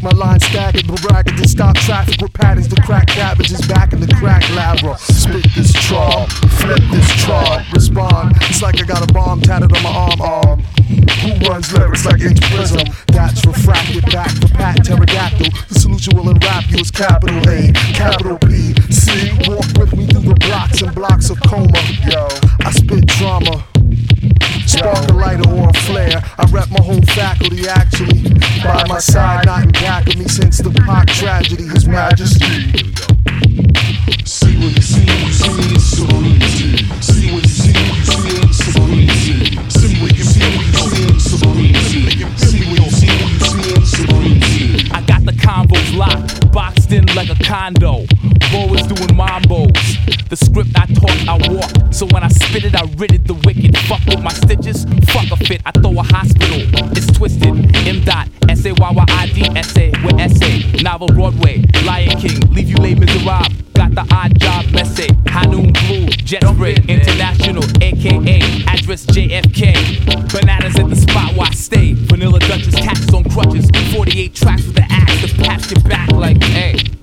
My line staggered, bragging to stop traffic with patterns to crack cabbages back in the crack labra. Spit this charm, flip this charm, respond. It's like I got a bomb tatted on my arm. Who runs lyrics like H Prism? That's refracted back for Pat Pterodactyl. The solution will enwrap you as capital A, capital P, C. Walk with me through the blocks and blocks of coma. Yo, I spit drama. Spark a lighter or a flare. I rep my whole faculty actually. By my side, not in back of me since the Pac tragedy. His Majesty. See what you see, you see it's so easy. See what you see, you see it's so easy. See what you see, you see it's so easy. See what you see, you see it's so easy. I got the combos locked, boxed in like a condo. Bo is doing mambos. The script I talk, I walk. So when I spit it, I rid it the wicked. Fuck with my stitches, fuck a fit. I throw a hospital. It's twisted. M. S-A-Y-Y-I-D, essay with essay. Novel Broadway, Lion King, leave you les miserables. Got the odd job message. Hanoon Blue, Jet Spray International, aka address JFK. Bananas at the spot where I stay. Vanilla Duchess, cats on crutches. 48 tracks with the axe to patch your back like, hey.